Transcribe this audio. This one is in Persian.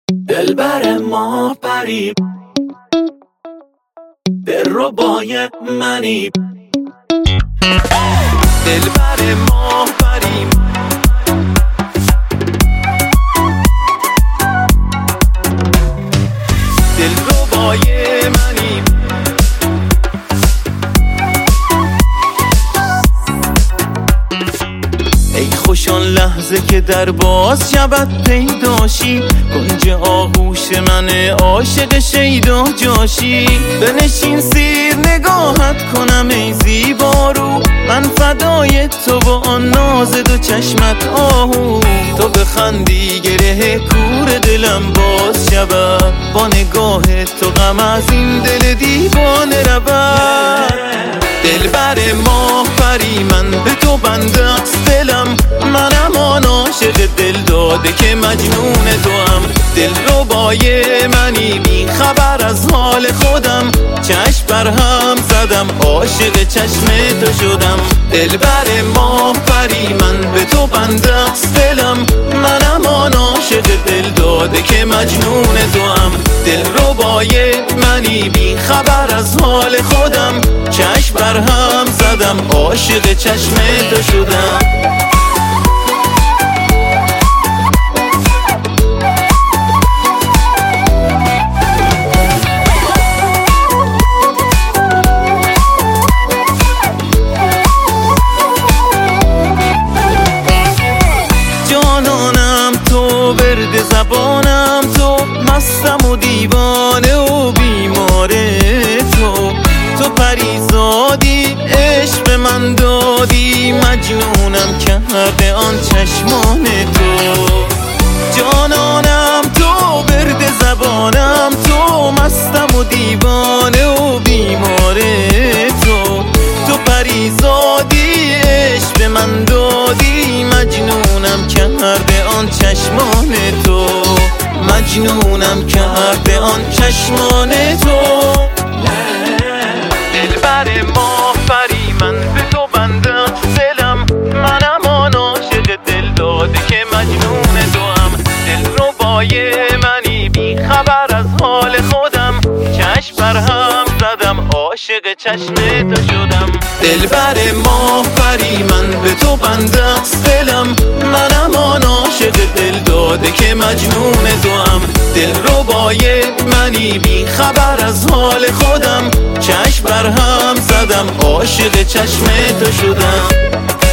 دلبر ما پری، دلربای منی. دلبر ما پری، دلربای منی. ای خوش آن لحظه که در باز شبت پیداشی، کنج آغوش من عاشق شیدا جاشی. بنشین سیر نگاهت کنم ای زیبارو، من فدای تو با آن ناز دو چشمت آهو. تو بخندی گره کور دلم باز شود، با نگاه تو غم از این دل دیوانه رود. دلبر ما پری، من به تو بنده است دلم، منم آن عاشق دل داده که مجنون تو هم. دلربای منی، بی خبر از حال خودم، چشم بر هم زدم عاشق چشم تو شدم. دلبر ما پری، من به تو بنده است دلم، منم آن عاشق دل داده که مجنون تو هم. دلربای منی، بی خبر از حال خودم، چشم بر هم زدم عاشق چشم تو شدم. جانانم تو، برد زبانم تو، مستم و دیوانه و بیماره تو. تو پریزادی عشق من دادی، مجنونم کرده آن چشمان تو. جانانم تو، برد زبانم تو، مستم و دیوانه و بیماره تو. تو پریزادی عشق من دادی، مجنونم کرده آن چشمان تو. مجنونم کرده آن چشمان تو. دلبر ما پری، من به تو بنده دلم، منم آن عاشق دل داده که مجنون تو هم. دلربای منی، بی خبر از حال خودم، چشم بر هم زدم عاشق چشم تو شدم. دلبر ما پری، من به تو بنده است دلم، منم آن عاشق دل داده که مجنون تو هم. دلربای منی، بی خبر از حال خودم، چشم بر هم زدم عاشق چشم تو شدم.